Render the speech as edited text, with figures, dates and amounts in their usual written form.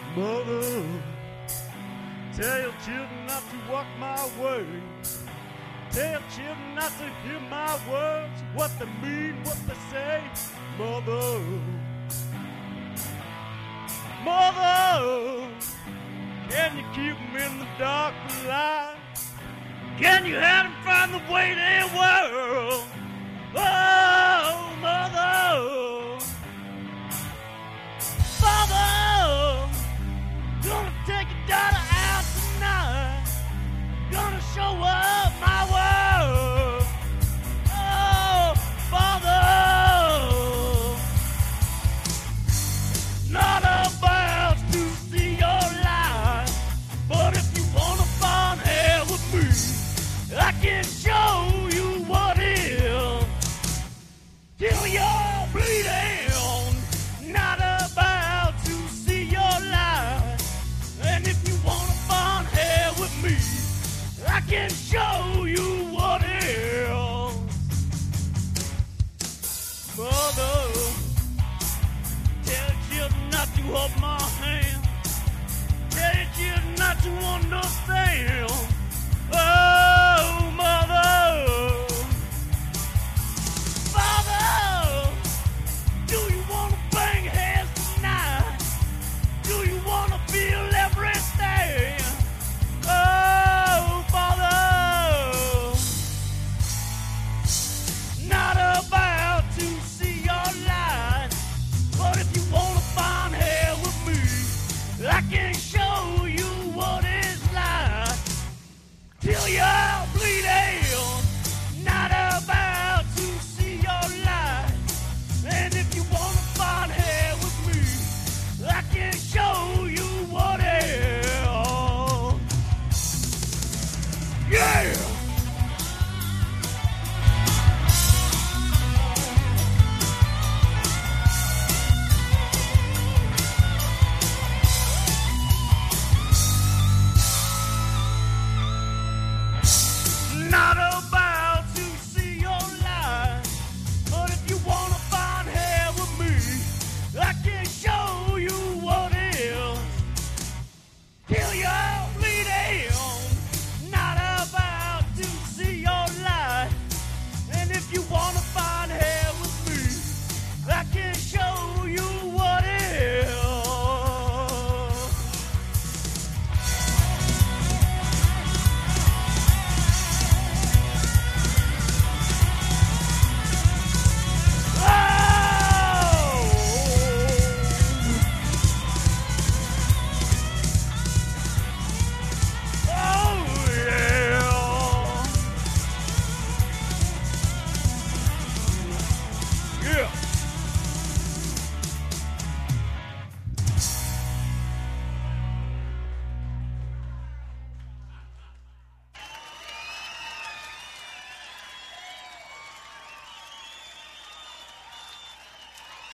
Mother, tell your children not to walk my way. Tell children not to hear my words, what they mean, what they say. Mother, Mother, can you keep them in the dark alive? Can you help them find the way to their world? Oh, Mother, Father, gonna take your daughter out tonight. Gonna show up my world. Oh, Father, not about to see your life, but if you wanna find hell with me, I can show you what is. Till you're bleeding, not about to see your life. And if you wanna find hell with me, I can show you what is. Mother, tell children not to hold my